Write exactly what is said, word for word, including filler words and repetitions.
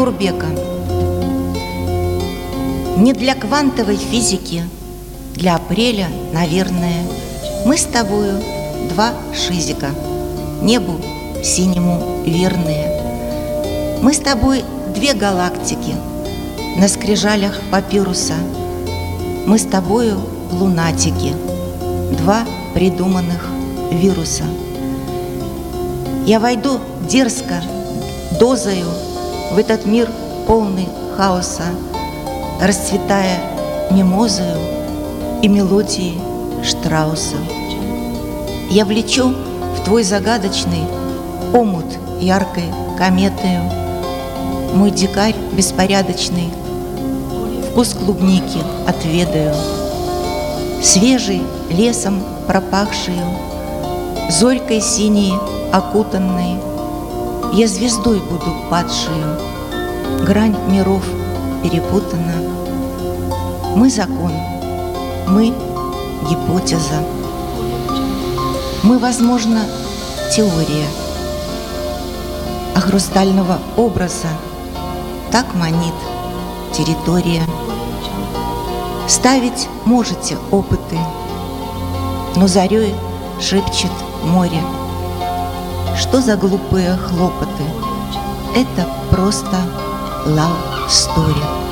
Курбека. Не для квантовой физики, для апреля, наверное, мы с тобою два шизика, небу синему верные. Мы с тобой две галактики на скрижалях папируса. Мы с тобою лунатики, два придуманных вируса. Я войду дерзко, дозою в этот мир полный хаоса, расцветая мимозою и мелодией Штрауса. Я влечу в твой загадочный омут яркой кометою мой дикарь беспорядочный, вкус клубники отведаю, свежий лесом пропахшую, зорькой синей окутанной, я звездой буду падшую, грань миров перепутана. Мы закон, мы гипотеза, мы, возможно, теория, а хрустального образа так манит территория. Ставить можете опыты, но зарей шепчет море. Что за глупые хлопоты? Это просто love story.